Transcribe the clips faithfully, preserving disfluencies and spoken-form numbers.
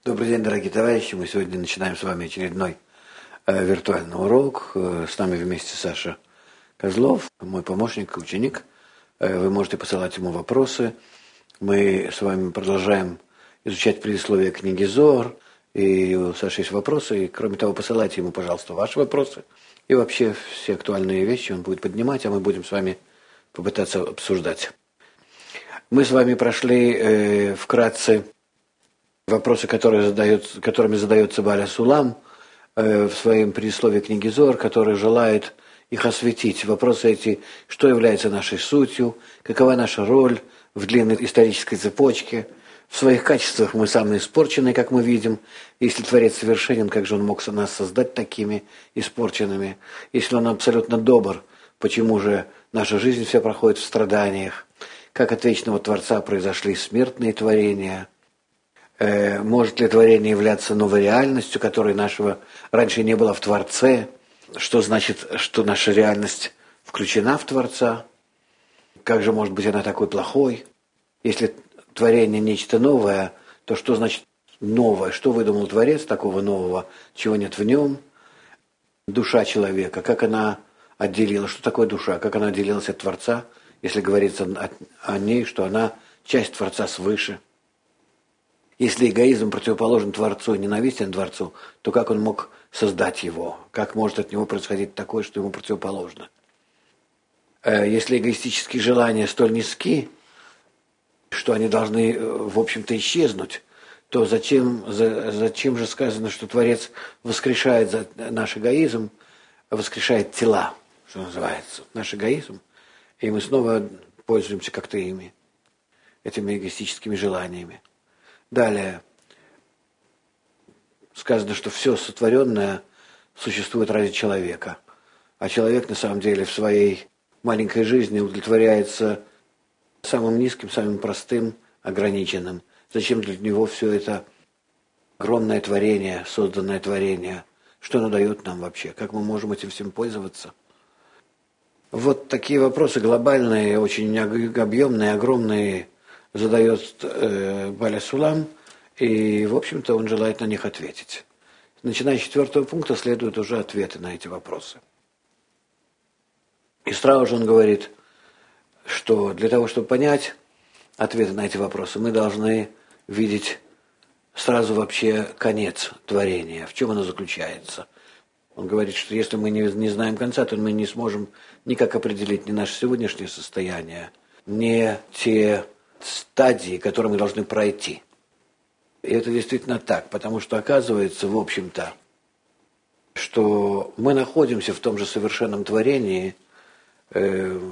Добрый день, дорогие товарищи. Мы сегодня начинаем с вами очередной э, виртуальный урок. Э, с нами вместе Саша Козлов, мой помощник, ученик. Э, вы можете посылать ему вопросы. Мы с вами продолжаем изучать предисловие книги Зоар. И у Саши есть вопросы. И, кроме того, посылайте ему, пожалуйста, ваши вопросы. И вообще все актуальные вещи он будет поднимать, а мы будем с вами попытаться обсуждать. Мы с вами прошли э, вкратце вопросы, которые задает, которыми задается Бааль ха-Сулам э, в своем предисловии книги Зоар, который желает их осветить. Вопросы эти: что является нашей сутью, какова наша роль в длинной исторической цепочке. В своих качествах мы самые испорченные, как мы видим. Если Творец совершенен, как же он мог нас создать такими испорченными? Если он абсолютно добр, почему же наша жизнь вся проходит в страданиях? Как от вечного Творца произошли смертные творения? Может ли творение являться новой реальностью, которой нашего раньше не было в Творце? Что значит, что наша реальность включена в Творца? Как же может быть она такой плохой? Если творение нечто новое, то что значит новое? Что выдумал Творец такого нового, чего нет в нем? Душа человека, как она отделила? Что такое душа? Как она отделилась от Творца, если говорится о ней, что она часть Творца свыше? Если эгоизм противоположен Творцу и ненавистен Творцу, то как он мог создать его? Как может от него происходить такое, что ему противоположно? Если эгоистические желания столь низки, что они должны, в общем-то, исчезнуть, то зачем, зачем же сказано, что Творец воскрешает за наш эгоизм, воскрешает тела, что называется, наш эгоизм, и мы снова пользуемся как-то ими, этими эгоистическими желаниями. Далее сказано, что все сотворенное существует ради человека, а человек на самом деле в своей маленькой жизни удовлетворяется самым низким, самым простым, ограниченным. Зачем для него все это огромное творение, созданное творение? Что оно дает нам вообще? Как мы можем этим всем пользоваться? Вот такие вопросы глобальные, очень объемные, огромные, задает э, Бааль ха-Сулам, и, в общем-то, он желает на них ответить. Начиная с четвертого пункта следуют уже ответы на эти вопросы. И сразу же он говорит, что для того, чтобы понять ответы на эти вопросы, мы должны видеть сразу вообще конец творения, в чем оно заключается. Он говорит, что если мы не, не знаем конца, то мы не сможем никак определить ни наше сегодняшнее состояние, ни те стадии, которые мы должны пройти. И это действительно так, потому что оказывается, в общем-то, что мы находимся в том же совершенном творении, э,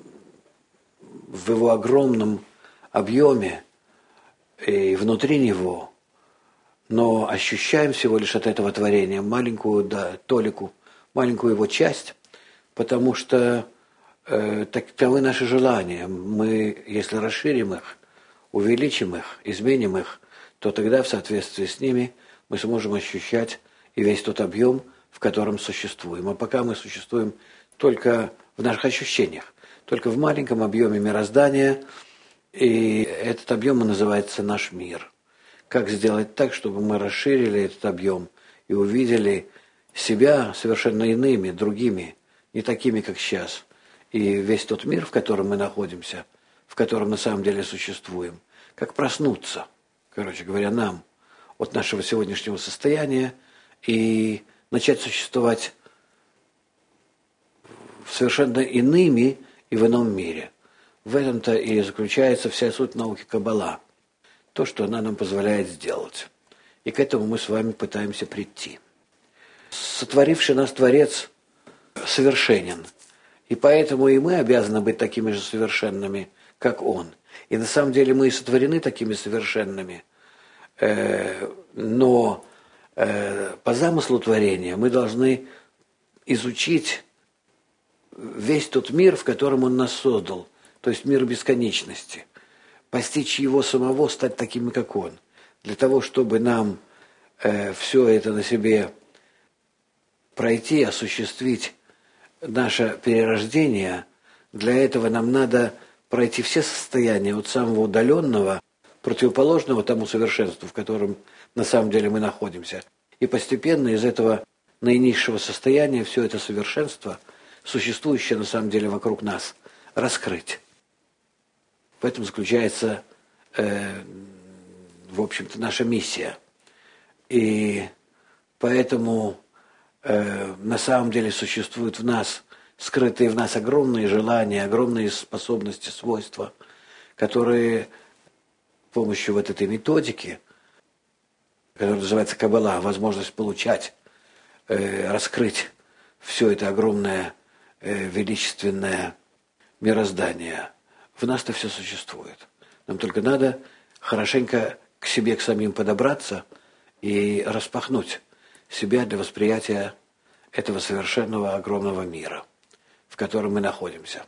в его огромном объеме и внутри него, но ощущаем всего лишь от этого творения маленькую, да, толику, маленькую его часть, потому что таковы наши желания. Мы, если расширим их, увеличим их, изменим их, то тогда в соответствии с ними мы сможем ощущать и весь тот объем, в котором существуем. А пока мы существуем только в наших ощущениях, только в маленьком объеме мироздания, и этот объем называется наш мир. Как сделать так, чтобы мы расширили этот объем и увидели себя совершенно иными, другими, не такими, как сейчас. И весь тот мир, в котором мы находимся, в котором на самом деле существуем, как проснуться, короче говоря, нам от нашего сегодняшнего состояния и начать существовать совершенно иными и в ином мире. В этом-то и заключается вся суть науки Каббала, то, что она нам позволяет сделать. И к этому мы с вами пытаемся прийти. Сотворивший нас Творец совершенен. И поэтому и мы обязаны быть такими же совершенными, как Он. И на самом деле мы и сотворены такими совершенными. Но по замыслу творения мы должны изучить весь тот мир, в котором Он нас создал, то есть мир бесконечности. Постичь Его самого, стать такими, как Он. Для того, чтобы нам все это на себе пройти, осуществить, наше перерождение, для этого нам надо пройти все состояния от самого удаленного противоположного тому совершенству, в котором на самом деле мы находимся. И постепенно из этого наинизшего состояния все это совершенство, существующее на самом деле вокруг нас, раскрыть. В этом заключается, э, в общем-то, наша миссия. И поэтому э, на самом деле существуют в нас, скрытые в нас огромные желания, огромные способности, свойства, которые с помощью вот этой методики, которая называется Каббала, возможность получать, э, раскрыть все это огромное, э, величественное мироздание. В нас-то все существует. Нам только надо хорошенько к себе, к самим подобраться и распахнуть себя для восприятия этого совершенного огромного мира, в котором мы находимся.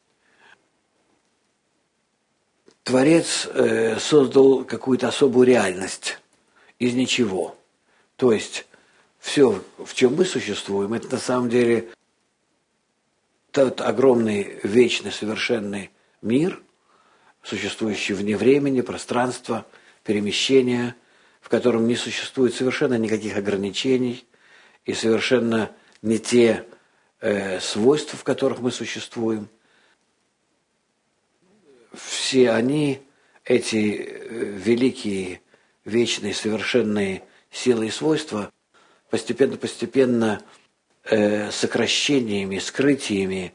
Творец э, создал какую-то особую реальность из ничего. То есть все, в чем мы существуем, это на самом деле тот огромный, вечный, совершенный мир, существующий вне времени, пространства, перемещения, в котором не существует совершенно никаких ограничений и совершенно не те э, свойства, в которых мы существуем. Все они, эти э, великие, вечные, совершенные силы и свойства, постепенно-постепенно э, сокращениями, скрытиями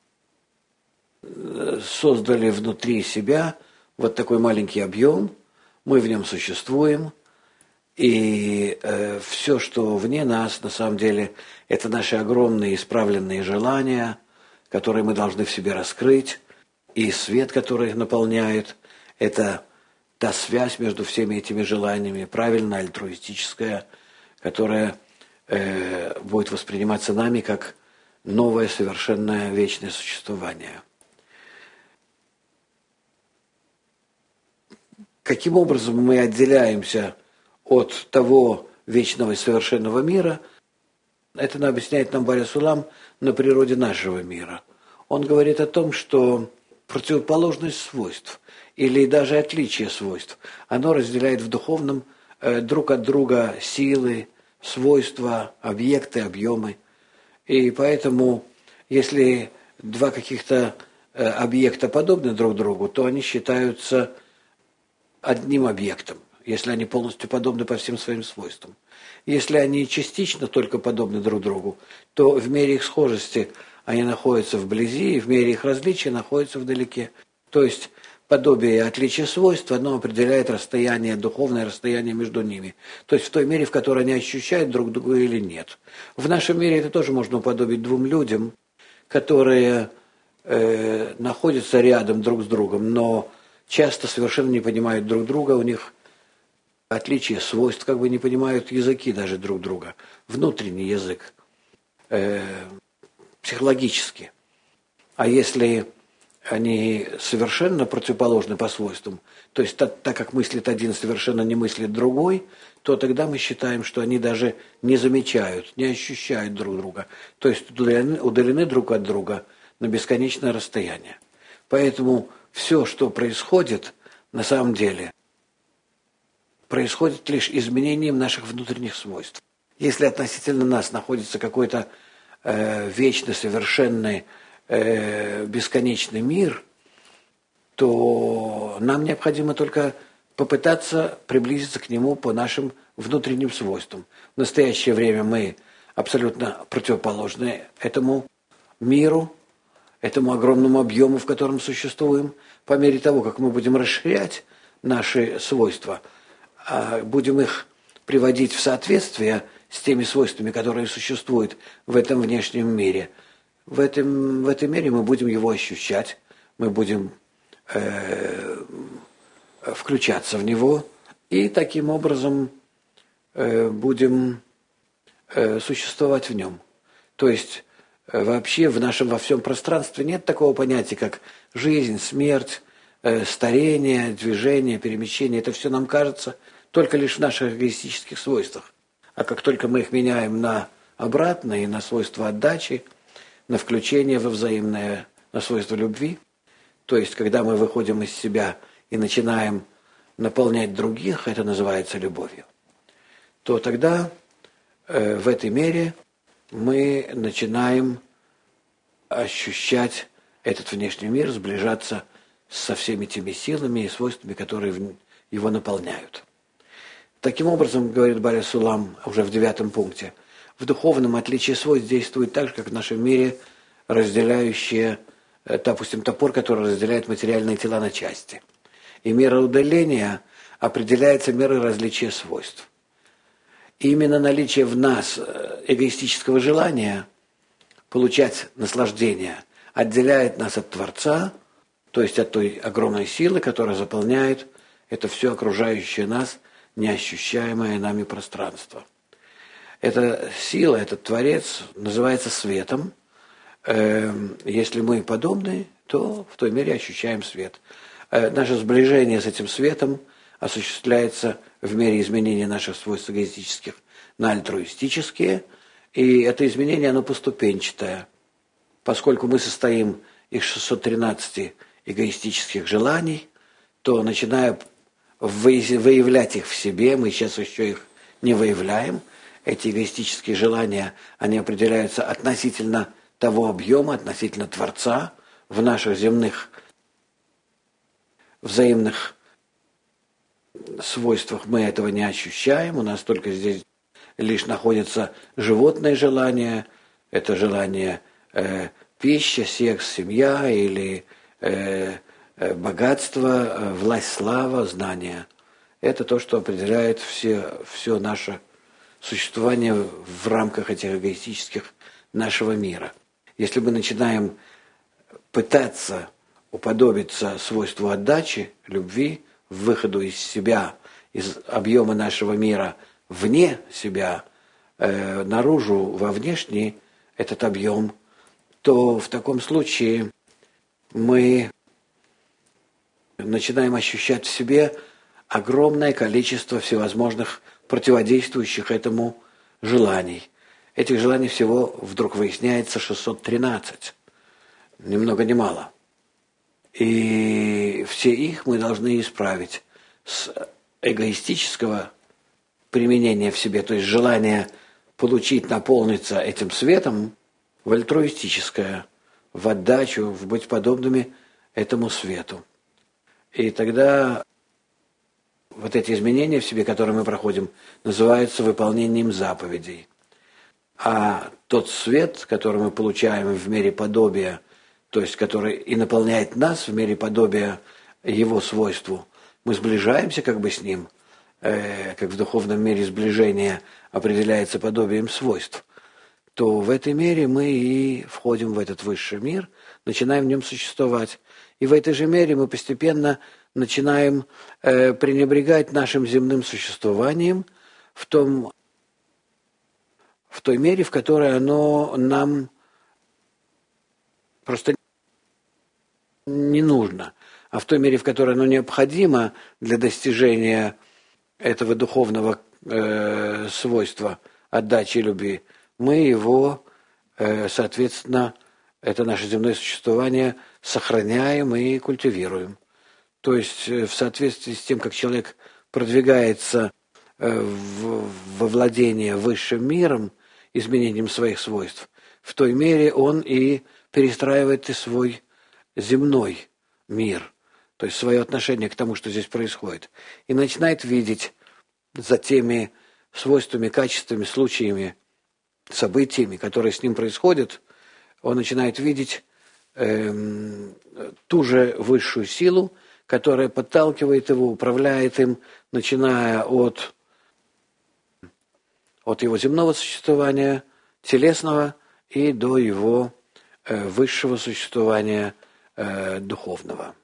э, создали внутри себя вот такой маленький объем, мы в нем существуем, и э, все, что вне нас, на самом деле, это наши огромные исправленные желания, которые мы должны в себе раскрыть, и свет, который их наполняет, это та связь между всеми этими желаниями, правильно, альтруистическая, которая э, будет восприниматься нами как новое, совершенное, вечное существование. Каким образом мы отделяемся от того вечного и совершенного мира, это объясняет нам Баря Сулам на природе нашего мира. Он говорит о том, что противоположность свойств или даже отличие свойств, оно разделяет в духовном э, друг от друга силы, свойства, объекты, объемы. И поэтому, если два каких-то э, объекта подобны друг другу, то они считаются одним объектом, если они полностью подобны по всем своим свойствам. Если они частично только подобны друг другу, то в мере их схожести они находятся вблизи, и в мере их различия находятся вдалеке. То есть подобие и отличие свойств, оно определяет расстояние, духовное расстояние между ними. То есть в той мере, в которой они ощущают друг друга или нет. В нашем мире это тоже можно уподобить двум людям, которые э, находятся рядом друг с другом, но часто совершенно не понимают друг друга, у них отличие свойств, как бы не понимают языки даже друг друга, внутренний язык, э, психологически. А если они совершенно противоположны по свойствам, то есть так, так как мыслит один, совершенно не мыслит другой, то тогда мы считаем, что они даже не замечают, не ощущают друг друга, то есть удалены, удалены друг от друга на бесконечное расстояние. Поэтому все, что происходит, на самом деле, происходит лишь изменением наших внутренних свойств. Если относительно нас находится какой-то э, вечный, совершенный, э, бесконечный мир, то нам необходимо только попытаться приблизиться к нему по нашим внутренним свойствам. В настоящее время мы абсолютно противоположны этому миру, этому огромному объему, в котором существуем. По мере того, как мы будем расширять наши свойства, будем их приводить в соответствие с теми свойствами, которые существуют в этом внешнем мире, в этом, в этом мире мы будем его ощущать, мы будем э, включаться в него и таким образом э, будем э, существовать в нем. То есть э, вообще в нашем во всем пространстве нет такого понятия, как жизнь, смерть, э, старение, движение, перемещение. Это все нам кажется только лишь в наших эгоистических свойствах. А как только мы их меняем на обратные, на свойства отдачи, на включение во взаимное, на свойства любви, то есть когда мы выходим из себя и начинаем наполнять других, это называется любовью, то тогда э, в этой мере мы начинаем ощущать этот внешний мир, сближаться со всеми теми силами и свойствами, которые его наполняют. Таким образом, говорит Бааль Сулам уже в девятом пункте, в духовном отличие свойств действует так же, как в нашем мире разделяющие, допустим, топор, который разделяет материальные тела на части. И мера удаления определяется мерой различия свойств. И именно наличие в нас эгоистического желания получать наслаждение отделяет нас от Творца, то есть от той огромной силы, которая заполняет это все окружающее нас, неощущаемое нами пространство. Эта сила, этот Творец называется светом. Если мы подобны, то в той мере ощущаем свет. Наше сближение с этим светом осуществляется в мере изменения наших свойств эгоистических на альтруистические, и это изменение, оно поступенчатое. Поскольку мы состоим из шестисот тринадцати эгоистических желаний, то, начиная выявлять их в себе, мы сейчас еще их не выявляем, эти эгоистические желания, они определяются относительно того объема, относительно Творца, в наших земных взаимных свойствах мы этого не ощущаем, у нас только здесь лишь находятся животные желания, это желание э, пища, секс, семья или э, э, богатство, э, власть, слава, знания. Это то, что определяет все, все наше существование в рамках этих эгоистических нашего мира. Если мы начинаем пытаться уподобиться свойству отдачи, любви, выходу из себя, из объема нашего мира вне себя, э, наружу, во внешний этот объем, то в таком случае мы начинаем ощущать в себе огромное количество всевозможных противодействующих этому желаний. Этих желаний всего вдруг выясняется шестьсот тринадцать. Ни много ни мало. И все их мы должны исправить с эгоистического применения в себе, то есть желание получить, наполниться этим светом, в альтруистическое, в отдачу, в быть подобными этому свету. И тогда вот эти изменения в себе, которые мы проходим, называются выполнением заповедей. А тот свет, который мы получаем в мере подобия, то есть который и наполняет нас в мере подобия его свойству, мы сближаемся как бы с ним, э, как в духовном мире сближение определяется подобием свойств, то в этой мере мы и входим в этот высший мир, начинаем в нем существовать. И в этой же мере мы постепенно начинаем э, пренебрегать нашим земным существованием в том, в той мере, в которой оно нам просто не нужно, а в той мере, в которой оно необходимо для достижения этого духовного э, свойства отдачи и любви, мы его, э, соответственно, это наше земное существование сохраняем и культивируем. То есть в соответствии с тем, как человек продвигается э, в, во владение высшим миром, изменением своих свойств, в той мере он и перестраивает и свой земной мир, то есть свое отношение к тому, что здесь происходит, и начинает видеть за теми свойствами, качествами, случаями, событиями, которые с ним происходят, он начинает видеть э, ту же высшую силу, которая подталкивает его, управляет им, начиная от, от его земного существования, телесного, и до его э, высшего существования э, духовного.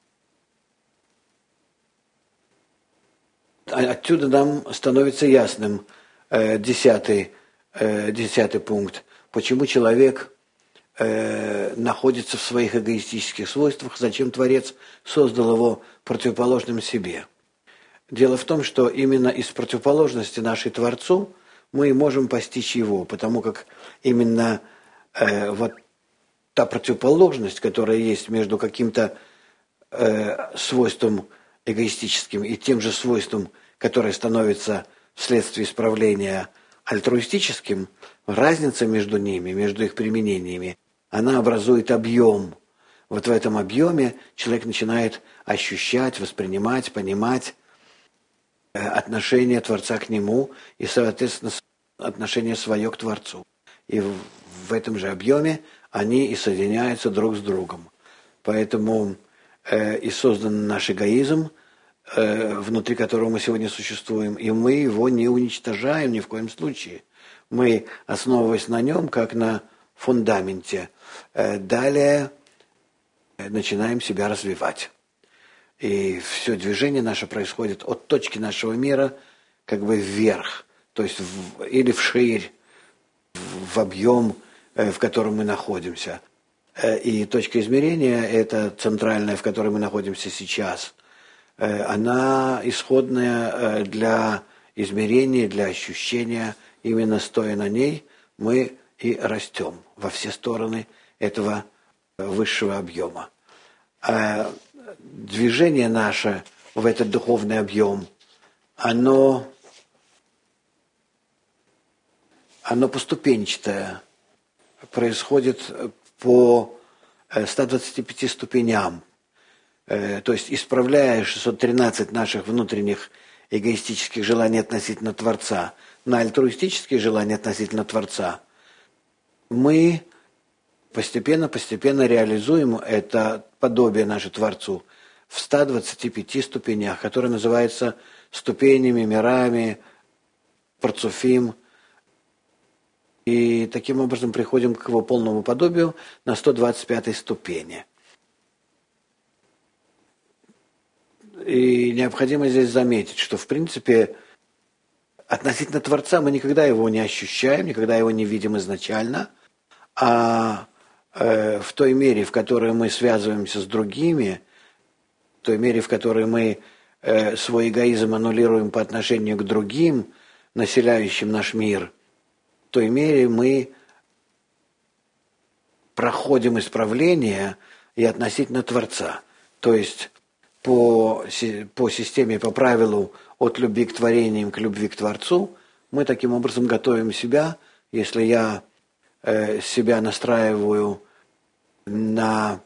Отсюда нам становится ясным э, десятый, э, десятый пункт, почему человек э, находится в своих эгоистических свойствах, зачем Творец создал его противоположным себе. Дело в том, что именно из противоположности нашей Творцу мы можем постичь его, потому как именно э, вот та противоположность, которая есть между каким-то э, свойством эгоистическим и тем же свойством, которое становится вследствие исправления альтруистическим, разница между ними, между их применениями, она образует объем. Вот в этом объеме человек начинает ощущать, воспринимать, понимать отношение Творца к нему и, соответственно, отношение свое к Творцу. И в, в этом же объеме они и соединяются друг с другом. Поэтому э, и создан наш эгоизм, э, внутри которого мы сегодня существуем, и мы его не уничтожаем ни в коем случае. Мы, основываясь на нем, как на фундаменте, э, далее начинаем себя развивать. И все движение наше происходит от точки нашего мира как бы вверх, то есть в, или вширь, в, в объем, э, в котором мы находимся. Э, и точка измерения, это центральная, в которой мы находимся сейчас, э, она исходная э, для измерения, для ощущения. Именно стоя на ней, мы и растем во все стороны этого высшего объема. А движение наше в этот духовный объем, оно, оно поступенчатое, происходит по ста двадцати пяти ступеням. То есть, исправляя шестьсот тринадцать наших внутренних эгоистических желаний относительно Творца на альтруистические желания относительно Творца, мы постепенно-постепенно реализуем это подобие наше Творцу в ста двадцати пяти ступенях, которые называются ступенями, мирами, парцуфим. И таким образом приходим к его полному подобию на сто двадцать пятой ступени. И необходимо здесь заметить, что в принципе относительно Творца мы никогда его не ощущаем, никогда его не видим изначально, а в той мере, в которой мы связываемся с другими, в той мере, в которой мы свой эгоизм аннулируем по отношению к другим, населяющим наш мир, в той мере мы проходим исправление и относительно Творца. То есть по, по системе, по правилу от любви к творениям к любви к Творцу, мы таким образом готовим себя, если я э, себя настраиваю на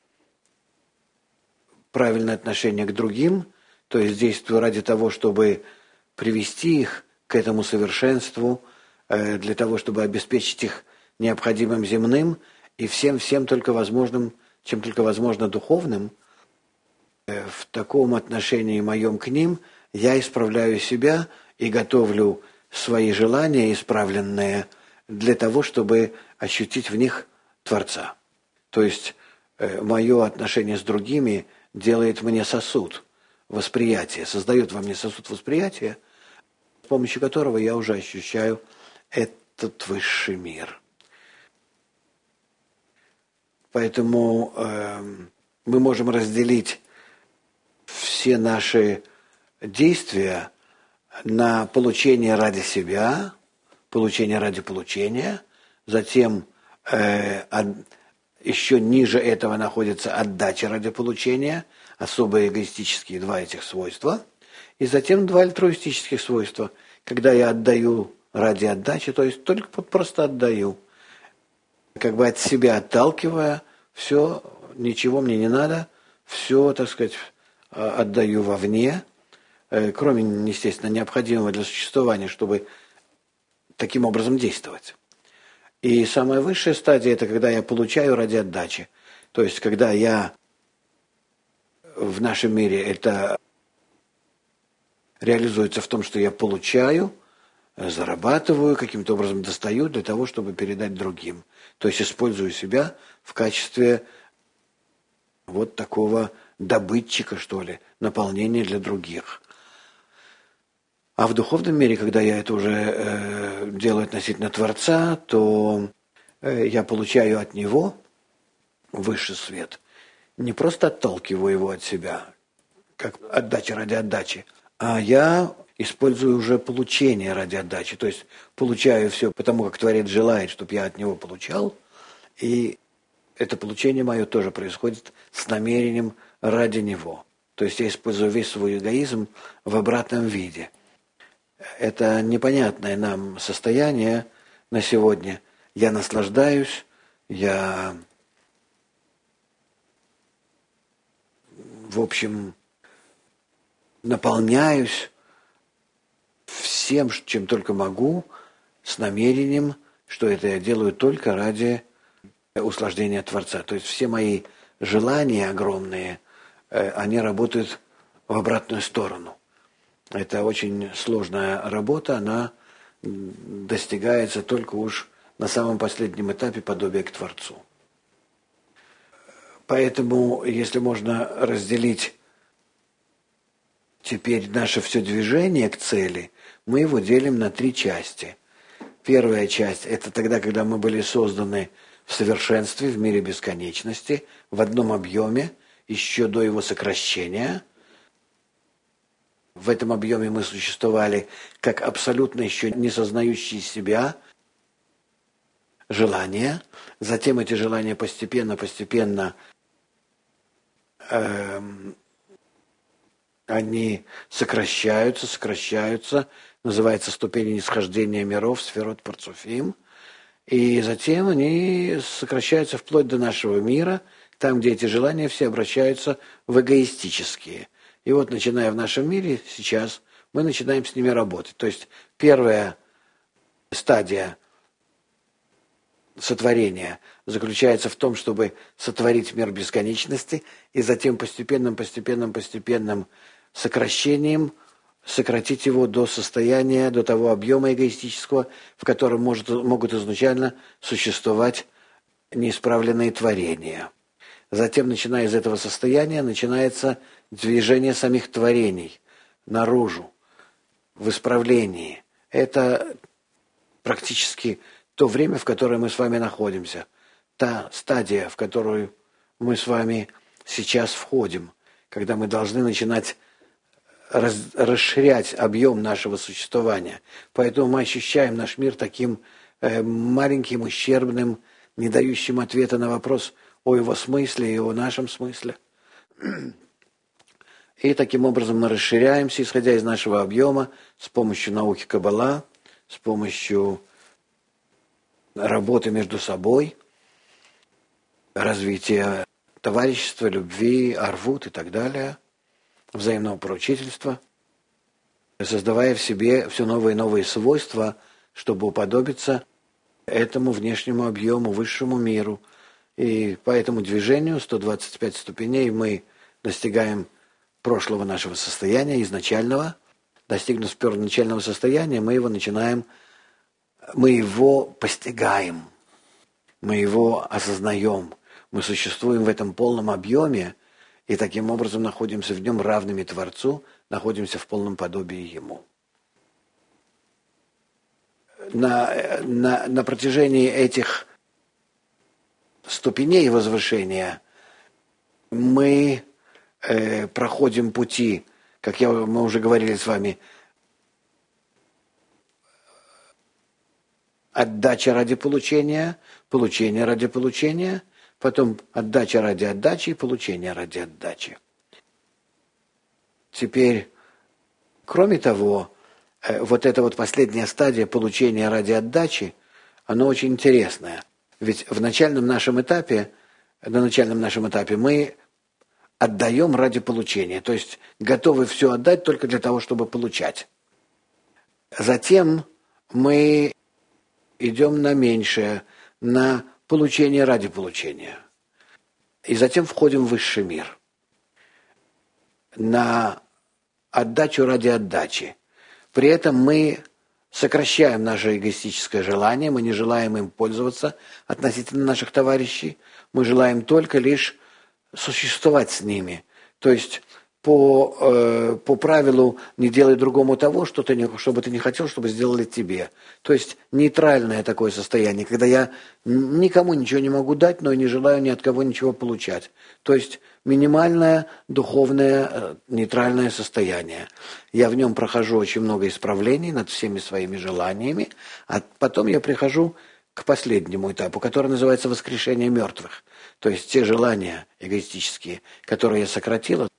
правильное отношение к другим, то есть действую ради того, чтобы привести их к этому совершенству, для того, чтобы обеспечить их необходимым земным и всем-всем только возможным, чем только возможно духовным, в таком отношении моем к ним я исправляю себя и готовлю свои желания исправленные для того, чтобы ощутить в них Творца. То есть э, мое отношение с другими делает мне сосуд восприятия, создает во мне сосуд восприятия, с помощью которого я уже ощущаю этот высший мир. Поэтому э, мы можем разделить все наши действия на получение ради себя, получение ради получения, затем э, от, еще ниже этого находится отдача ради получения, особо эгоистические два этих свойства, и затем два альтруистических свойства, когда я отдаю ради отдачи, то есть только просто отдаю, как бы от себя отталкивая, все, ничего мне не надо, все, так сказать, отдаю вовне, кроме, естественно, необходимого для существования, чтобы таким образом действовать. И самая высшая стадия – это когда я получаю ради отдачи. То есть, когда я в нашем мире это реализуется в том, что я получаю, зарабатываю, каким-то образом достаю для того, чтобы передать другим. То есть, использую себя в качестве вот такого добытчика, что ли, наполнения для других. А в духовном мире, когда я это уже э, делаю относительно Творца, то э, я получаю от Него высший свет. Не просто отталкиваю его от себя, как отдача ради отдачи, а я использую уже получение ради отдачи. То есть получаю все потому, как Творец желает, чтобы я от Него получал. И это получение мое тоже происходит с намерением ради Него. То есть я использую весь свой эгоизм в обратном виде. Это непонятное нам состояние на сегодня. Я наслаждаюсь, я, в общем, наполняюсь всем, чем только могу, с намерением, что это я делаю только ради услаждения Творца. То есть все мои желания огромные, они работают в обратную сторону. Это очень сложная работа, она достигается только уж на самом последнем этапе подобия к Творцу. Поэтому, если можно разделить теперь наше все движение к цели, мы его делим на три части. Первая часть – это тогда, когда мы были созданы в совершенстве, в мире бесконечности, в одном объеме, еще до его сокращения. В этом объеме мы существовали как абсолютно еще не сознающие себя желания. Затем эти желания постепенно-постепенно э, они сокращаются, сокращаются. Называется ступень нисхождения миров, сферот парцуфим. И затем они сокращаются вплоть до нашего мира, там, где эти желания все обращаются в эгоистические. И вот, начиная в нашем мире сейчас, мы начинаем с ними работать. То есть первая стадия сотворения заключается в том, чтобы сотворить мир бесконечности, и затем постепенным, постепенным, постепенным сокращением сократить его до состояния, до того объема эгоистического, в котором может, могут изначально существовать неисправленные творения. Затем, начиная из этого состояния, начинается движение самих творений наружу, в исправлении. Это практически то время, в которое мы с вами находимся. Та стадия, в которую мы с вами сейчас входим, когда мы должны начинать раз, расширять объем нашего существования. Поэтому мы ощущаем наш мир таким э, маленьким, ущербным, не дающим ответа на вопрос о его смысле и о нашем смысле. И таким образом мы расширяемся, исходя из нашего объема, с помощью науки Каббала, с помощью работы между собой, развития товарищества, любви, арвут и так далее, взаимного поручительства, создавая в себе все новые и новые свойства, чтобы уподобиться этому внешнему объему, высшему миру. И по этому движению сто двадцать пять ступеней мы достигаем прошлого нашего состояния, изначального. Достигнув первоначального состояния, мы его начинаем, мы его постигаем, мы его осознаем, мы существуем в этом полном объеме, и таким образом находимся в нем равными Творцу, находимся в полном подобии Ему. На, на, на протяжении этих ступеней возвышения мы э, проходим пути, как я, мы уже говорили с вами, отдача ради получения, получение ради получения, потом отдача ради отдачи и получение ради отдачи. Теперь, кроме того, вот эта вот последняя стадия получения ради отдачи, она очень интересная. Ведь в начальном нашем этапе, на начальном нашем этапе мы отдаем ради получения, то есть готовы все отдать только для того, чтобы получать. Затем мы идем на меньшее, на получение ради получения. И затем входим в высший мир. На отдачу ради отдачи. При этом мы сокращаем наше эгоистическое желание, мы не желаем им пользоваться относительно наших товарищей, мы желаем только лишь существовать с ними. То есть по, э, по правилу не делай другому того, что ты не, что бы ты не хотел, чтобы сделали тебе. То есть нейтральное такое состояние, когда я никому ничего не могу дать, но и не желаю ни от кого ничего получать. То есть минимальное духовное э, нейтральное состояние. Я в нем прохожу очень много исправлений над всеми своими желаниями, а потом я прихожу к последнему этапу, который называется воскрешение мертвых. То есть те желания эгоистические, которые я сократила,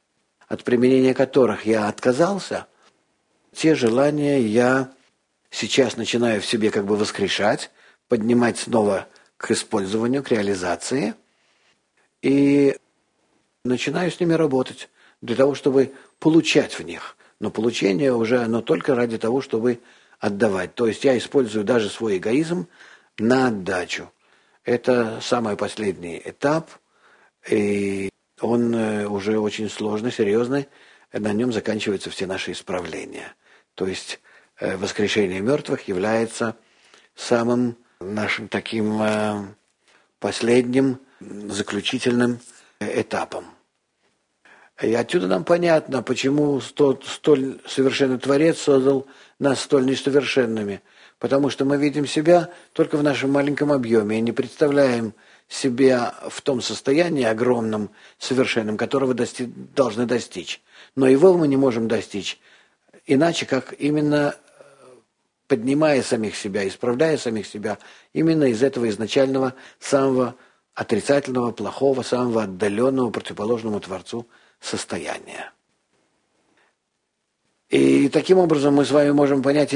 от применения которых я отказался, те желания я сейчас начинаю в себе как бы воскрешать, поднимать снова к использованию, к реализации, и начинаю с ними работать для того, чтобы получать в них. Но получение уже оно только ради того, чтобы отдавать. То есть я использую даже свой эгоизм на отдачу. Это самый последний этап, и он уже очень сложный, серьезный. На нем заканчиваются все наши исправления. То есть воскрешение мертвых является самым нашим таким последним, заключительным этапом. И отсюда нам понятно, почему столь совершенный Творец создал нас столь несовершенными. Потому что мы видим себя только в нашем маленьком объеме и не представляем себя в том состоянии огромном, совершенном, которого дости- должны достичь. Но его мы не можем достичь иначе, как именно поднимая самих себя, исправляя самих себя, именно из этого изначального, самого отрицательного, плохого, самого отдаленного, противоположному Творцу состояния. И таким образом мы с вами можем понять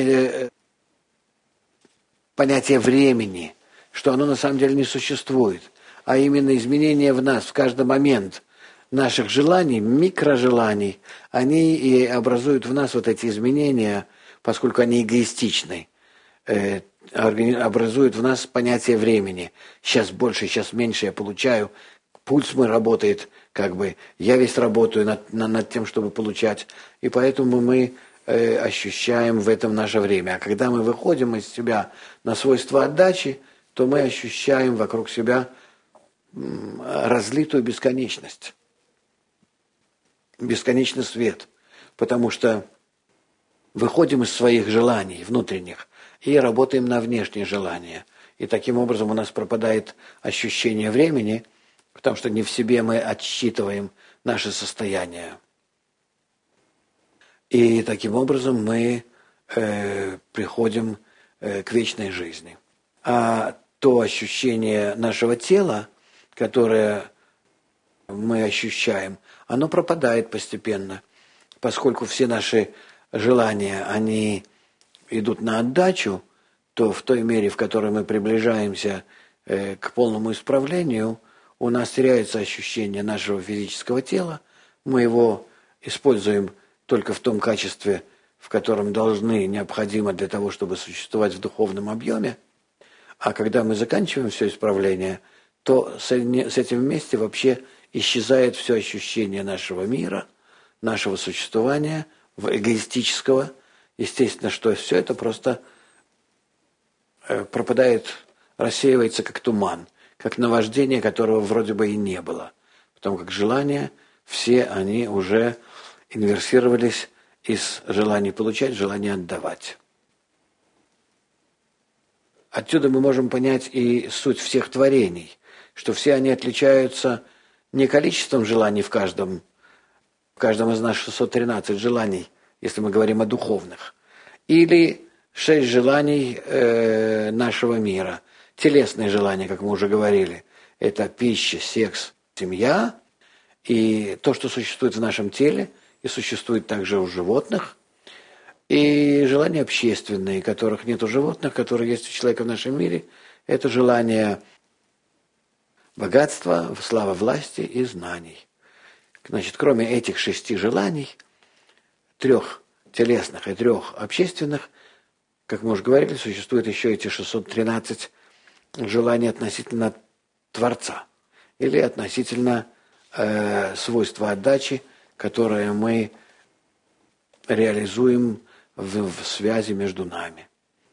понятие времени, что оно на самом деле не существует, а именно изменения в нас в каждый момент наших желаний, микрожеланий, они и образуют в нас вот эти изменения, поскольку они эгоистичны, э, образуют в нас понятие времени. Сейчас больше, сейчас меньше я получаю, пульс мой работает, как бы, я весь работаю над, над, над тем, чтобы получать, и поэтому мы э, ощущаем в этом наше время. А когда мы выходим из себя на свойства отдачи, то мы ощущаем вокруг себя м, разлитую бесконечность, бесконечный свет, потому что выходим из своих желаний внутренних и работаем на внешние желания. И таким образом у нас пропадает ощущение времени, потому что не в себе мы отсчитываем наше состояние. И таким образом мы э, приходим э, к вечной жизни. А то ощущение нашего тела, которое мы ощущаем, оно пропадает постепенно, поскольку все наши желания, они идут на отдачу, то в той мере, в которой мы приближаемся э, к полному исправлению, у нас теряется ощущение нашего физического тела, мы его используем только в том качестве, в котором должны, необходимо для того, чтобы существовать в духовном объеме. А когда мы заканчиваем все исправление, то с этим вместе вообще исчезает все ощущение нашего мира, нашего существования, эгоистического. Естественно, что все это просто пропадает, рассеивается как туман, как наваждение, которого вроде бы и не было. Потому как желания, все они уже инверсировались из желания получать в желание отдавать. Отсюда мы можем понять и суть всех творений, что все они отличаются не количеством желаний в каждом, в каждом из нас шестьсот тринадцать желаний, если мы говорим о духовных, или шесть желаний э, нашего мира. Телесные желания, как мы уже говорили, это пища, секс, семья, и то, что существует в нашем теле, и существует также у животных, и желания общественные, которых нет у животных, которые есть у человека в нашем мире, это желание богатства, славы, власти и знаний. Значит, кроме этих шести желаний, трех телесных и трех общественных, как мы уже говорили, существует еще эти шестьсот тринадцать желаний относительно Творца или относительно э, свойства отдачи, которое мы реализуем в, в связи между нами.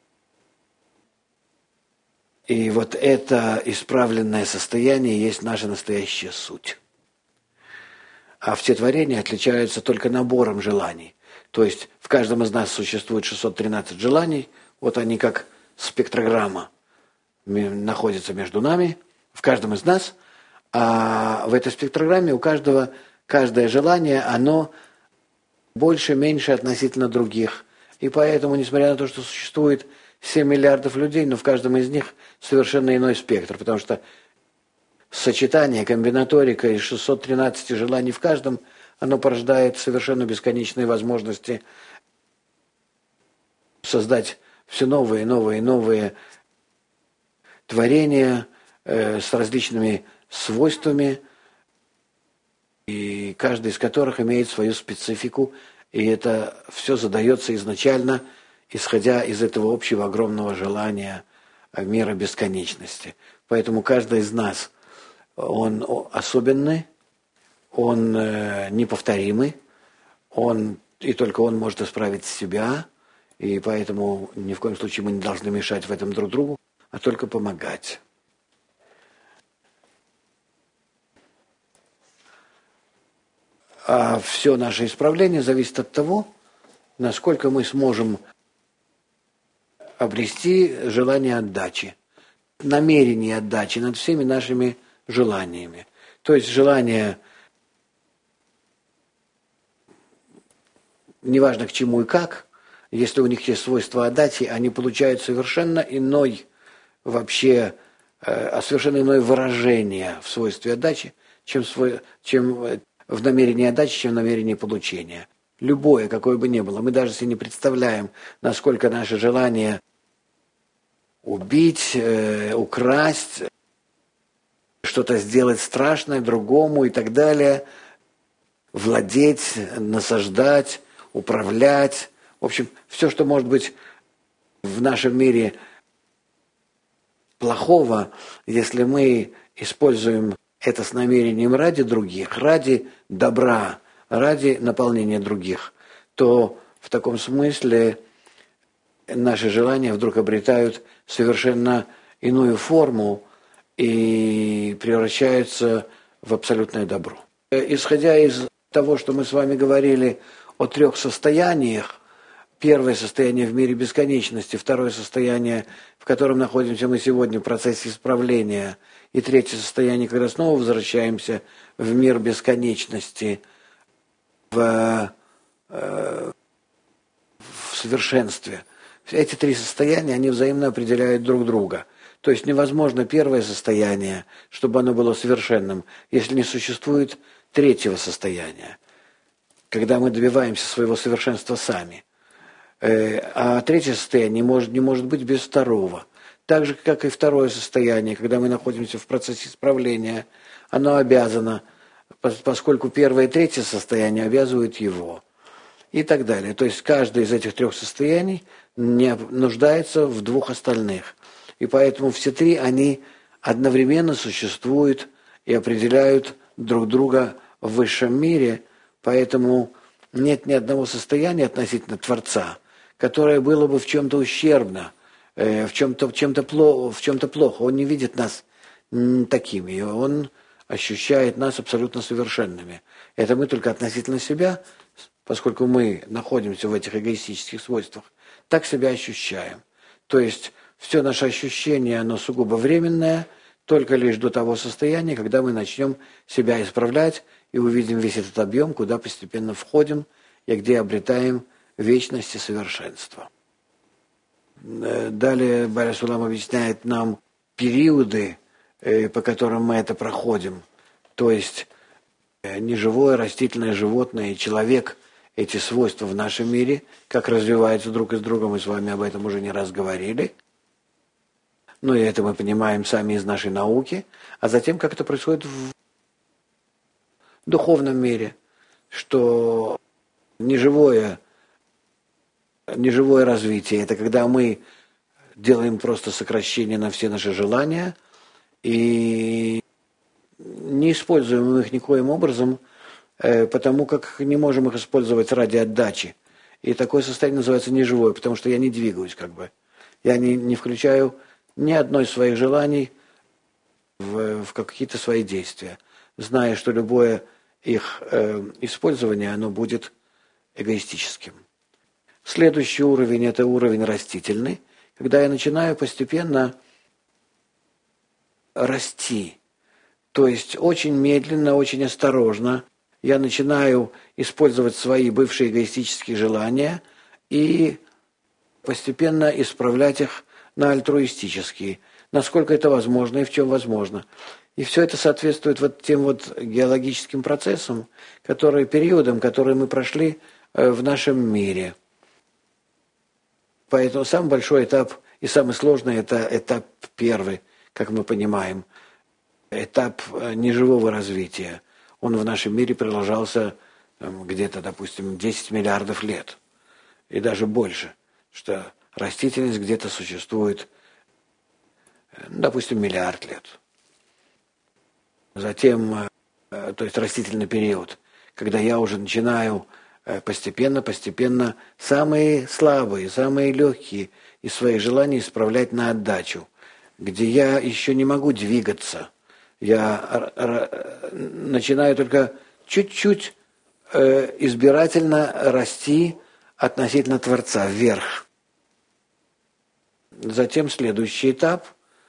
И вот это исправленное состояние есть наша настоящая суть. А все творения отличаются только набором желаний. То есть в каждом из нас существует шестьсот тринадцать желаний, вот они как спектрограмма находятся между нами, в каждом из нас, а в этой спектрограмме у каждого, каждое желание, оно больше-меньше относительно других. И поэтому, несмотря на то, что существует семь миллиардов людей, но в каждом из них совершенно иной спектр, потому что сочетание, комбинаторика из шестисот тринадцати желаний в каждом, оно порождает совершенно бесконечные возможности создать все новые, новые, новые творения э, с различными свойствами, и каждый из которых имеет свою специфику, и это все задается изначально, исходя из этого общего огромного желания мира бесконечности. Поэтому каждый из нас, он особенный, он э, неповторимый, он, и только он может исправить себя, и поэтому ни в коем случае мы не должны мешать в этом друг другу, а только помогать. А все наше исправление зависит от того, насколько мы сможем обрести желание отдачи, намерение отдачи над всеми нашими желаниями. То есть желание, неважно к чему и как, если у них есть свойства отдачи, они получают совершенно иной вообще, э, совершенно иное выражение в свойстве отдачи, чем, свой, чем в намерении отдачи, чем в намерении получения. Любое, какое бы ни было. Мы даже себе не представляем, насколько наше желание убить, э, украсть, что-то сделать страшное другому и так далее, владеть, насаждать, управлять. В общем, все, что может быть в нашем мире плохого, если мы используем это с намерением ради других, ради добра, ради наполнения других, то в таком смысле наши желания вдруг обретают совершенно иную форму и превращаются в абсолютное добро. Исходя из того, что мы с вами говорили о трех состояниях, первое состояние в мире бесконечности, второе состояние, в котором находимся мы сегодня в процессе исправления, и третье состояние, когда снова возвращаемся в мир бесконечности, в, э, в совершенстве. Эти три состояния, они взаимно определяют друг друга. То есть невозможно первое состояние, чтобы оно было совершенным, если не существует третьего состояния, когда мы добиваемся своего совершенства сами. А третье состояние не может, не может быть без второго. Так же, как и второе состояние, когда мы находимся в процессе исправления, оно обязано, поскольку первое и третье состояние обязывают его. И так далее. То есть каждое из этих трех состояний не нуждается в двух остальных. И поэтому все три, они одновременно существуют и определяют друг друга в высшем мире. Поэтому нет ни одного состояния относительно Творца, которое было бы в чем-то ущербно, в чем-то, в чем-то плохо, в чем-то плохо. Он не видит нас такими, он ощущает нас абсолютно совершенными. Это мы только относительно себя, поскольку мы находимся в этих эгоистических свойствах, так себя ощущаем. То есть все наше ощущение, оно сугубо временное, только лишь до того состояния, когда мы начнем себя исправлять и увидим весь этот объем, куда постепенно входим и где обретаем вечность и совершенство. Далее Бааль Сулам объясняет нам периоды, по которым мы это проходим. То есть неживое, растительное, животное и человек, эти свойства в нашем мире, как развиваются друг из друга, мы с вами об этом уже не раз говорили. Ну и это мы понимаем сами из нашей науки. А затем, как это происходит в духовном мире, что неживое, неживое развитие – это когда мы делаем просто сокращение на все наши желания и не используем их никоим образом, потому как не можем их использовать ради отдачи. И такое состояние называется неживое, потому что я не двигаюсь как бы. Я не, не включаю ни одной из своих желаний в, в какие-то свои действия, зная, что любое их э, использование, оно будет эгоистическим. Следующий уровень – это уровень растительный, когда я начинаю постепенно расти. То есть очень медленно, очень осторожно я начинаю использовать свои бывшие эгоистические желания и постепенно исправлять их на альтруистические, насколько это возможно и в чем возможно. И все это соответствует вот тем вот геологическим процессам, которые, периодам, которые мы прошли в нашем мире. Поэтому самый большой этап и самый сложный – это этап первый, как мы понимаем, этап неживого развития. Он в нашем мире продолжался где-то, допустим, десять миллиардов лет, и даже больше, что растительность где-то существует, допустим, миллиард лет. Затем, то есть растительный период, когда я уже начинаю постепенно, постепенно самые слабые, самые легкие из своих желаний исправлять на отдачу, где я еще не могу двигаться. Я начинаю только чуть-чуть избирательно расти относительно Творца вверх. Затем следующий этап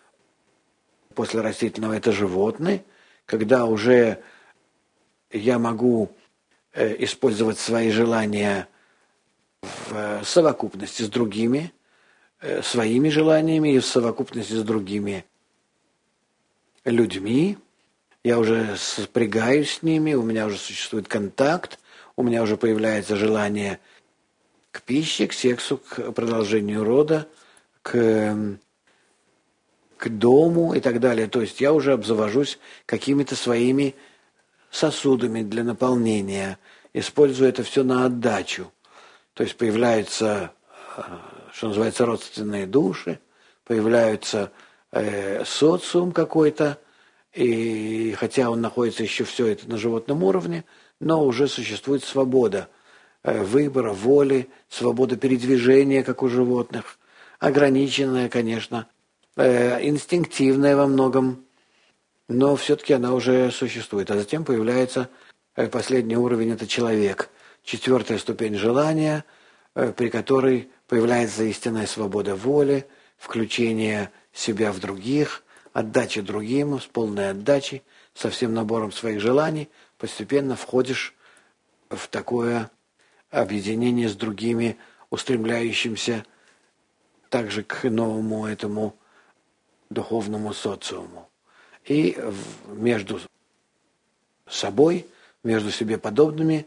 после растительного – это животные, когда уже я могу использовать свои желания в совокупности с другими, своими желаниями и в совокупности с другими людьми. Я уже сопрягаюсь с ними, у меня уже существует контакт, у меня уже появляется желание к пище, к сексу, к продолжению рода, к, к дому и так далее. То есть я уже обзавожусь какими-то своими сосудами для наполнения, используя это все на отдачу. То есть появляются, что называется, родственные души, появляются э, социум какой-то, и хотя он находится еще все это на животном уровне, но уже существует свобода э, выбора, воли, свобода передвижения, как у животных, ограниченная, конечно, э, инстинктивная во многом, но все-таки она уже существует. А затем появляется последний уровень – это человек. Четвертая ступень желания, при которой появляется истинная свобода воли, включение себя в других, отдача другим, с полной отдачей, со всем набором своих желаний, постепенно входишь в такое объединение с другими, устремляющимся также к новому этому духовному социуму. И между собой, между себе подобными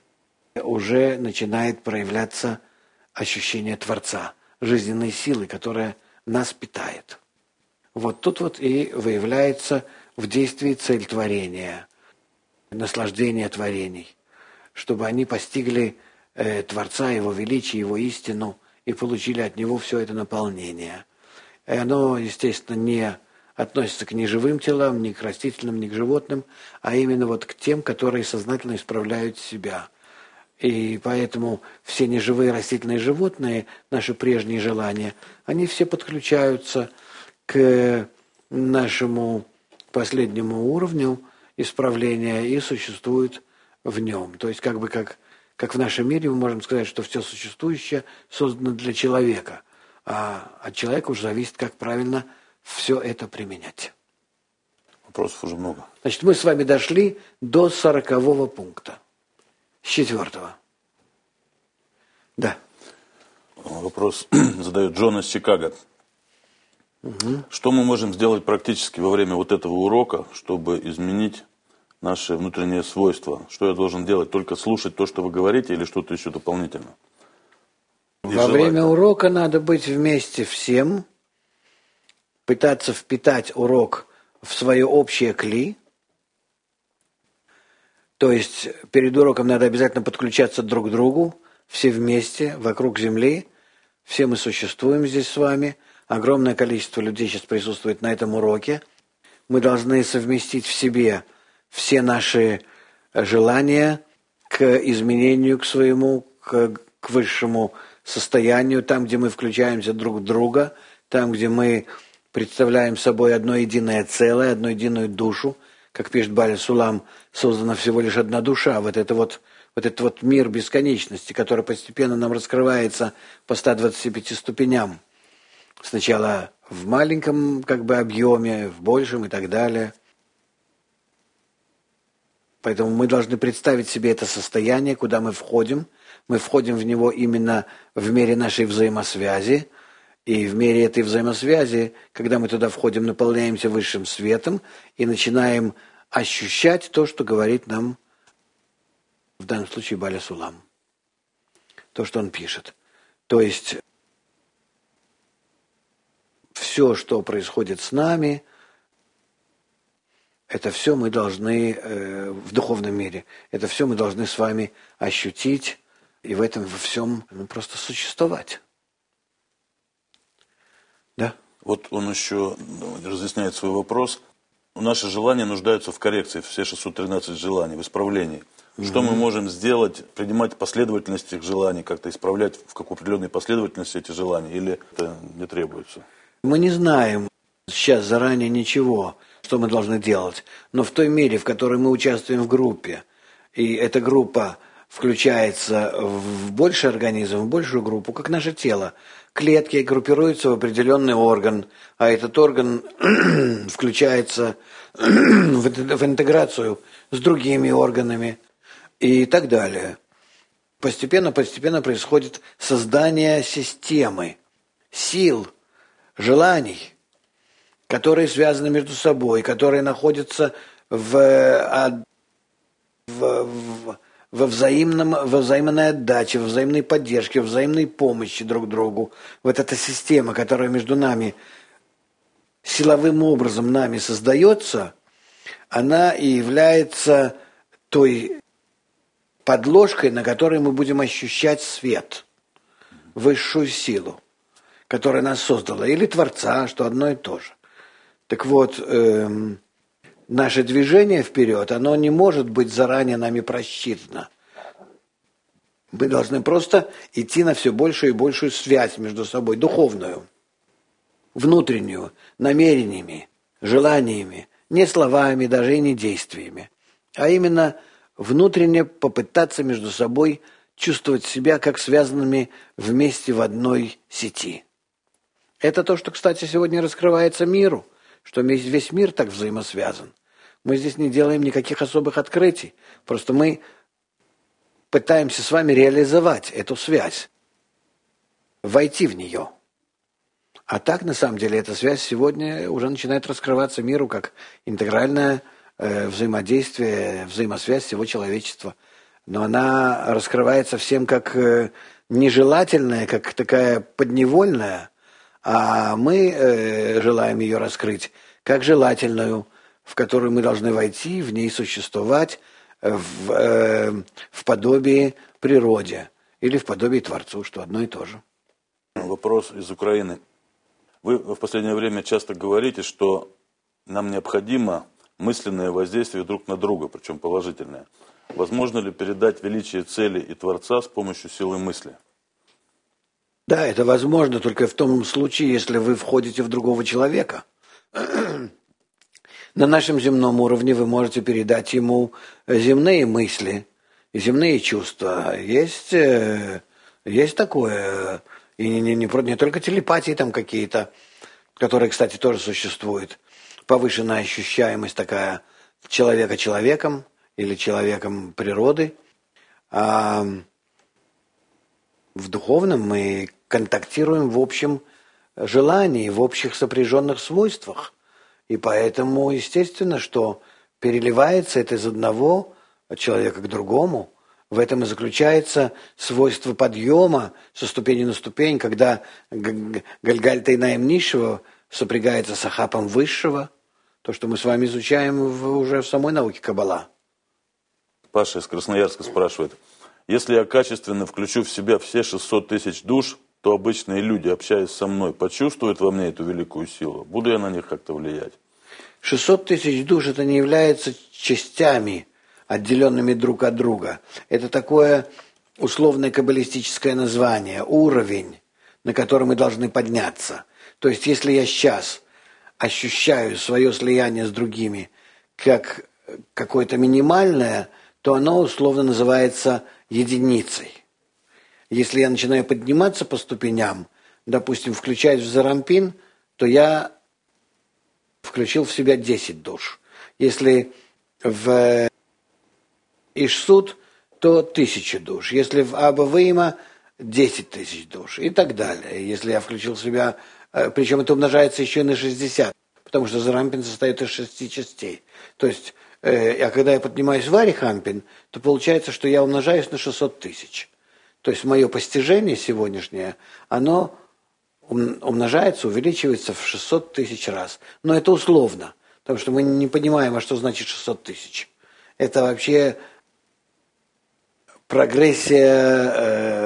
уже начинает проявляться ощущение Творца, жизненной силы, которая нас питает. Вот тут вот и выявляется в действии цель творения, наслаждение творений, чтобы они постигли э, Творца, Его величие, Его истину и получили от Него все это наполнение. И оно, естественно, не относится к неживым телам, ни к растительным, ни к животным, а именно вот к тем, которые сознательно исправляют себя. И поэтому все неживые растительные животные, наши прежние желания, они все подключаются к нашему последнему уровню исправления и существуют в нем. То есть как бы как, как в нашем мире мы можем сказать, что все существующее создано для человека, а от человека уже зависит, как правильно все это применять. Вопросов уже много. Значит, мы с вами дошли до сорокового пункта. С четвертого. Да. Вопрос задает Джон из Чикаго. Угу. Что мы можем сделать практически во время вот этого урока, чтобы изменить наши внутренние свойства? Что я должен делать? Только слушать то, что вы говорите, или что-то еще дополнительно? И во желательно. Время урока надо быть вместе всем, пытаться впитать урок в свое общее кли. То есть перед уроком надо обязательно подключаться друг к другу, все вместе, вокруг Земли. Все мы существуем здесь с вами. Огромное количество людей сейчас присутствует на этом уроке. Мы должны совместить в себе все наши желания к изменению, к своему, к, к высшему состоянию, там, где мы включаемся друг в друга, там, где мы представляем собой одно единое целое, одну единую душу. Как пишет Баля Сулам, создана всего лишь одна душа. Вот это вот, вот этот вот мир бесконечности, который постепенно нам раскрывается по ста двадцати пяти ступеням. Сначала в маленьком как бы объеме, в большем и так далее. Поэтому мы должны представить себе это состояние, куда мы входим. Мы входим в него именно в мере нашей взаимосвязи. И в мере этой взаимосвязи, когда мы туда входим, наполняемся высшим светом и начинаем ощущать то, что говорит нам, в данном случае, Баля Сулам. То, что он пишет. То есть все, что происходит с нами, это все мы должны э, в духовном мире, это все мы должны с вами ощутить и в этом во всем ну, просто существовать. Да? Вот он еще разъясняет свой вопрос. Наши желания нуждаются в коррекции, все шестьсот тринадцать желаний, в исправлении. Mm-hmm. Что мы можем сделать, принимать последовательность этих желаний, как-то исправлять в какой определенной последовательности эти желания, или это не требуется? Мы не знаем сейчас заранее ничего, что мы должны делать, но в той мере, в которой мы участвуем в группе, и эта группа включается в больший организм, в большую группу, как наше тело, клетки группируются в определенный орган, а этот орган включается в интеграцию с другими органами и так далее. Постепенно-постепенно происходит создание системы, сил, желаний, которые связаны между собой, которые находятся в, в, в, во, взаимном, во взаимной отдаче, во взаимной поддержке, во взаимной помощи друг другу. Вот эта система, которая между нами силовым образом нами создается, она и является той подложкой, на которой мы будем ощущать свет, высшую силу, которая нас создала, или Творца, что одно и то же. Так вот, эм, наше движение вперед, оно не может быть заранее нами просчитано. Мы должны просто идти на все большую и большую связь между собой, духовную, внутреннюю, намерениями, желаниями, не словами, даже и не действиями, а именно внутренне попытаться между собой чувствовать себя как связанными вместе в одной сети. Это то, что, кстати, сегодня раскрывается миру, что весь мир так взаимосвязан. Мы здесь не делаем никаких особых открытий, просто мы пытаемся с вами реализовать эту связь, войти в нее. А так, на самом деле, эта связь сегодня уже начинает раскрываться миру как интегральное э, взаимодействие, взаимосвязь всего человечества. Но она раскрывается всем как э, нежелательная, как такая подневольная, а мы э, желаем ее раскрыть как желательную, в которую мы должны войти, в ней существовать в, э, в подобии природе или в подобии Творцу, что одно и то же. Вопрос из Украины. Вы в последнее время часто говорите, что нам необходимо мысленное воздействие друг на друга, причем положительное. Возможно ли передать величие цели и Творца с помощью силы мысли? Да, это возможно только в том случае, если вы входите в другого человека. На нашем земном уровне вы можете передать ему земные мысли, земные чувства. Есть, есть такое, и не, не, не, не только телепатии там какие-то, которые, кстати, тоже существуют. Повышенная ощущаемость такая человека человеком или человеком природы. А в духовном мы контактируем в общем желании, в общих сопряженных свойствах. И поэтому, естественно, что переливается это из одного человека к другому. В этом и заключается свойство подъема со ступени на ступень, когда Гальгальтайнаем низшего сопрягается с Ахапом высшего. То, что мы с вами изучаем в, уже в самой науке Каббала. Паша из Красноярска спрашивает. Если я качественно включу в себя все шестьсот тысяч душ, то обычные люди, общаясь со мной, почувствуют во мне эту великую силу? Буду я на них как-то влиять? шестьсот тысяч душ это не является частями, отделенными друг от друга. Это такое условное каббалистическое название, уровень, на который мы должны подняться. То есть, если я сейчас ощущаю свое слияние с другими как какое-то минимальное, то оно условно называется единицей. Если я начинаю подниматься по ступеням, допустим, включать в зарампин, то я включил в себя десять душ. Если в Ишсуд, то тысячи душ. Если в Аба Вейма десять тысяч душ и так далее. Если я включил в себя, причем это умножается еще и на шестьдесят, потому что Зарампин состоит из шести частей. То есть, а когда я поднимаюсь в Арихампин, то получается, что я умножаюсь на шестьсот тысяч. То есть мое постижение сегодняшнее, оно умножается, увеличивается в шестьсот тысяч раз. Но это условно, потому что мы не понимаем, а что значит шестьсот тысяч. Это вообще прогрессия э,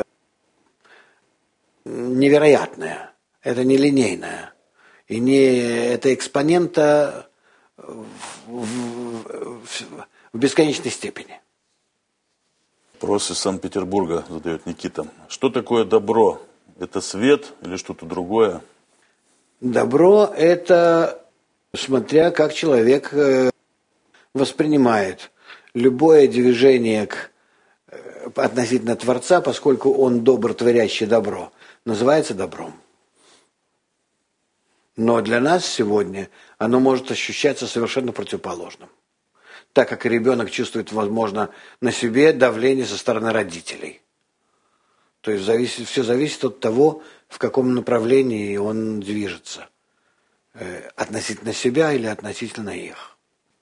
невероятная, это не линейная. И не это экспонента в, в, в бесконечной степени. Вопрос из Санкт-Петербурга задает Никита. Что такое добро? Это свет или что-то другое? Добро – это, смотря как человек воспринимает любое движение к, относительно Творца, поскольку он добр, творящий добро, называется добром. Но для нас сегодня оно может ощущаться совершенно противоположным. Так как и ребенок чувствует, возможно, на себе давление со стороны родителей. То есть зависит, все зависит от того, в каком направлении он движется. Э, относительно себя или относительно их.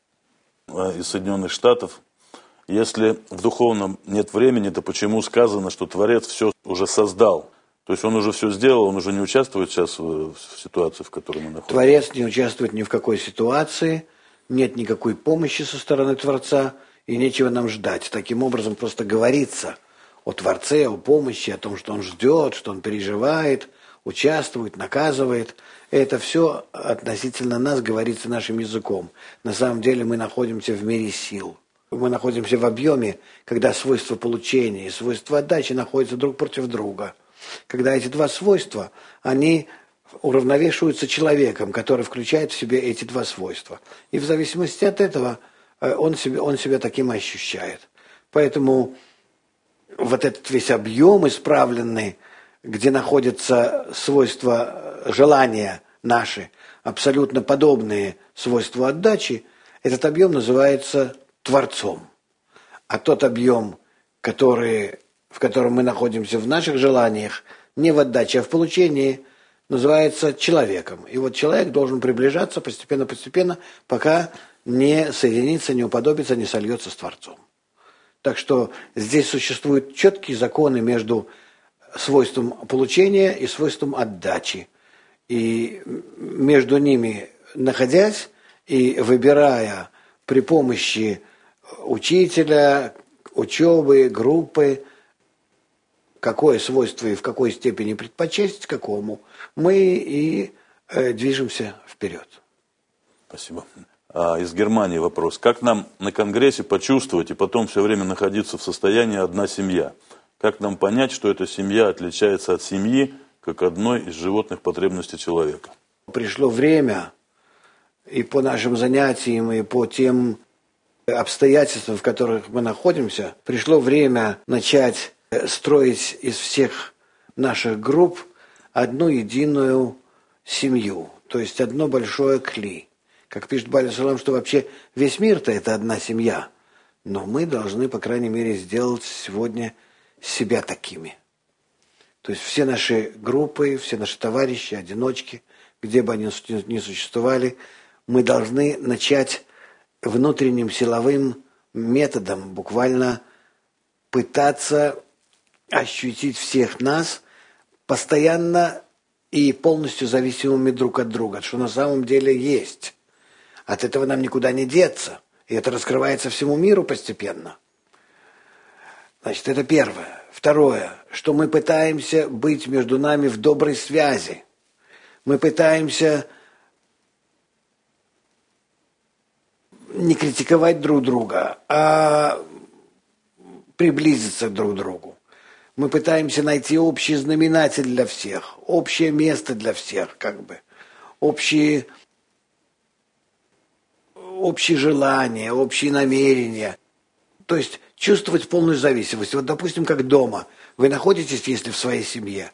Из Соединенных Штатов. Если в духовном нет времени, то почему сказано, что Творец все уже создал? То есть он уже все сделал, он уже не участвует сейчас в, в ситуации, в которой мы находимся? Творец не участвует ни в какой ситуации, нет никакой помощи со стороны Творца, и нечего нам ждать. Таким образом просто говорится о Творце, о помощи, о том, что он ждет, что он переживает, участвует, наказывает. Это все относительно нас говорится нашим языком. На самом деле мы находимся в мире сил. Мы находимся в объеме, когда свойства получения и свойства отдачи находятся друг против друга. Когда эти два свойства, они уравновешиваются человеком, который включает в себе эти два свойства. И в зависимости от этого он себя, он себя таким ощущает. Поэтому вот этот весь объем исправленный, где находятся свойства желания наши, абсолютно подобные свойству отдачи, этот объем называется Творцом. А тот объем, который, в котором мы находимся в наших желаниях, не в отдаче, а в получении, называется человеком. И вот человек должен приближаться постепенно-постепенно, пока не соединится, не уподобится, не сольется с Творцом. Так что здесь существуют четкие законы между свойством получения и свойством отдачи. И между ними, находясь и выбирая при помощи учителя, учебы, группы, какое свойство и в какой степени предпочесть, какому, мы и э, движемся вперед. Спасибо. А из Германии вопрос. Как нам на Конгрессе почувствовать и потом все время находиться в состоянии одна семья? Как нам понять, что эта семья отличается от семьи, как одной из животных потребностей человека? Пришло время, и по нашим занятиям, и по тем обстоятельствам, в которых мы находимся, пришло время начать строить из всех наших групп одну единую семью, то есть одно большое кли. Как пишет Бааль Салам, что вообще весь мир-то это одна семья, но мы должны, по крайней мере, сделать сегодня себя такими. То есть все наши группы, все наши товарищи, одиночки, где бы они ни существовали, мы должны начать внутренним силовым методом буквально пытаться ощутить всех нас постоянно и полностью зависимыми друг от друга, что на самом деле есть. От этого нам никуда не деться. И это раскрывается всему миру постепенно. Значит, это первое. Второе, что мы пытаемся быть между нами в доброй связи. Мы пытаемся не критиковать друг друга, а приблизиться друг к другу. Мы пытаемся найти общий знаменатель для всех, общее место для всех, как бы, общие, общие желания, общие намерения. То есть чувствовать полную зависимость. Вот, допустим, как дома. Вы находитесь, если в своей семье,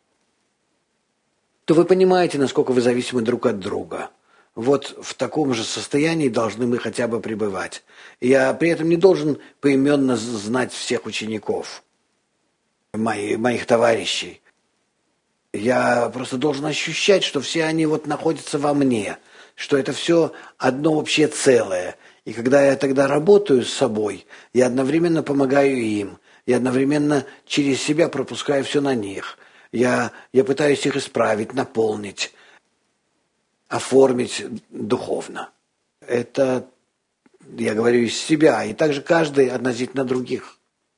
то вы понимаете, насколько вы зависимы друг от друга. Вот в таком же состоянии должны мы хотя бы пребывать. Я при этом не должен поименно знать всех учеников. мои, моих товарищей. Я просто должен ощущать, что все они вот находятся во мне, что это все одно общее целое. И когда я тогда работаю с собой, я одновременно помогаю им, я одновременно через себя пропускаю все на них. Я, я пытаюсь их исправить, наполнить, оформить духовно. Это я говорю из себя, и также каждый относительно других.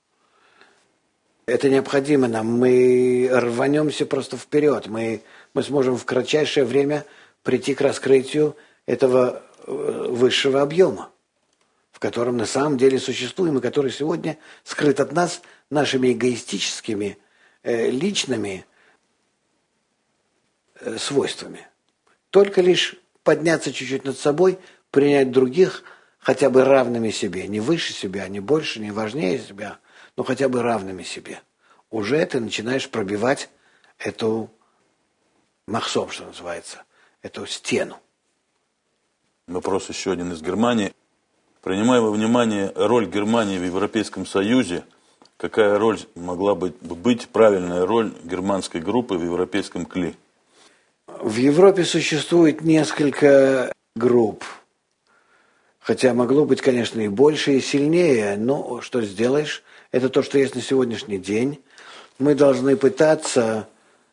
Это необходимо нам. Мы рванемся просто вперед. Мы, мы сможем в кратчайшее время прийти к раскрытию этого высшего объема, в котором на самом деле существуем, и который сегодня скрыт от нас нашими эгоистическими, э, личными э, свойствами. Только лишь подняться чуть-чуть над собой, принять других хотя бы равными себе, не выше себя, не больше, не важнее себя, но хотя бы равными себе. Уже ты начинаешь пробивать эту махсом, что называется, эту стену. Вопрос еще один из Германии. Принимая во внимание роль Германии в Европейском Союзе, какая роль могла бы быть, правильная роль германской группы в европейском КЛИ? В Европе существует несколько групп. Хотя могло быть, конечно, и больше, и сильнее, но что сделаешь? Это то, что есть на сегодняшний день. Мы должны пытаться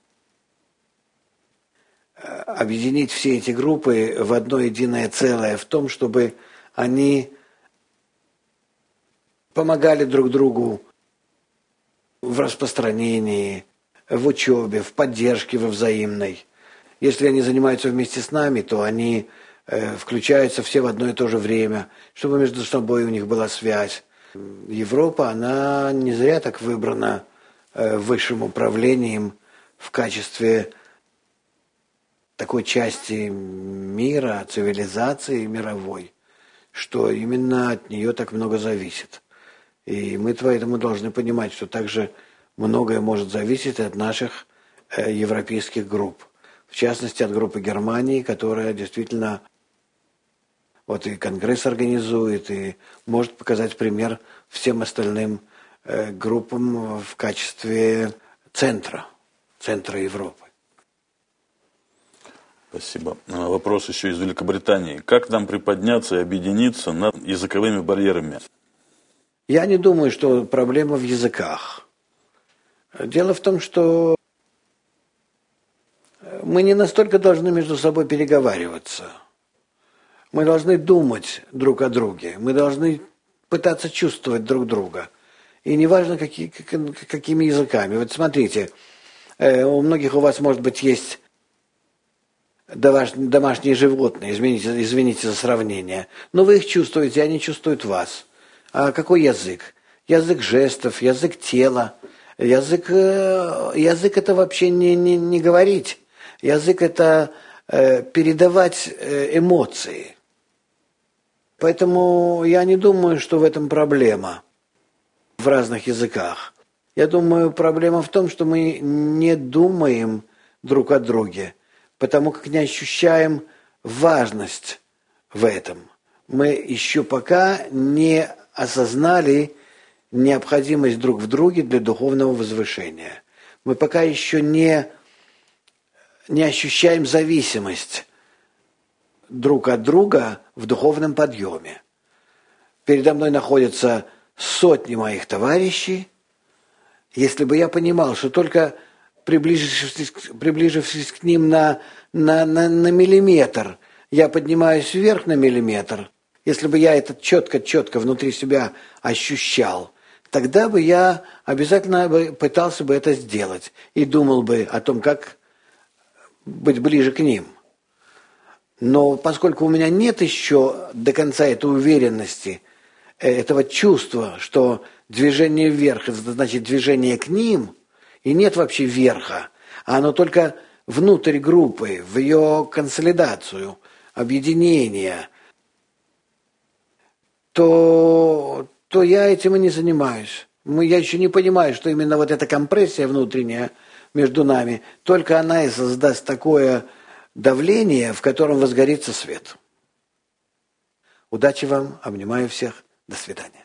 объединить все эти группы в одно единое целое, в том, чтобы они помогали друг другу в распространении, в учебе, в поддержке во взаимной. Если они занимаются вместе с нами, то они включаются все в одно и то же время, чтобы между собой у них была связь. Европа, она не зря так выбрана высшим управлением в качестве такой части мира, цивилизации мировой, что именно от нее так много зависит. И мы поэтому должны понимать, что также многое может зависеть от наших европейских групп. В частности, от группы Германии, которая действительно вот и Конгресс организует, и может показать пример всем остальным э, группам в качестве центра, центра Европы. Спасибо. Вопрос еще из Великобритании. Как нам приподняться и объединиться над языковыми барьерами? Я не думаю, что проблема в языках. Дело в том, что мы не настолько должны между собой переговариваться. Мы должны думать друг о друге, мы должны пытаться чувствовать друг друга. И неважно, какие, какими языками. Вот смотрите, у многих у вас, может быть, есть домашние животные, извините, извините за сравнение, но вы их чувствуете, они чувствуют вас. А какой язык? Язык жестов, язык тела. Язык, язык это вообще не, не, не говорить. Язык это передавать эмоции. Поэтому я не думаю, что в этом проблема в разных языках. Я думаю, проблема в том, что мы не думаем друг о друге, потому как не ощущаем важность в этом. Мы еще пока не осознали необходимость друг в друге для духовного возвышения. Мы пока еще не, не ощущаем зависимость друг от друга в духовном подъеме. Передо мной находятся сотни моих товарищей. Если бы я понимал, что только приближившись, приближившись к ним на, на, на, на миллиметр, я поднимаюсь вверх на миллиметр, если бы я это четко-четко внутри себя ощущал, тогда бы я обязательно бы пытался бы это сделать и думал бы о том, как быть ближе к ним. Но поскольку у меня нет еще до конца этой уверенности, этого чувства, что движение вверх, это значит движение к ним, и нет вообще верха, а оно только внутрь группы, в ее консолидацию, объединение, то, то я этим и не занимаюсь. Я еще не понимаю, что именно вот эта компрессия внутренняя между нами, только она и создаст такое давление, в котором возгорится свет. Удачи вам, обнимаю всех, до свидания.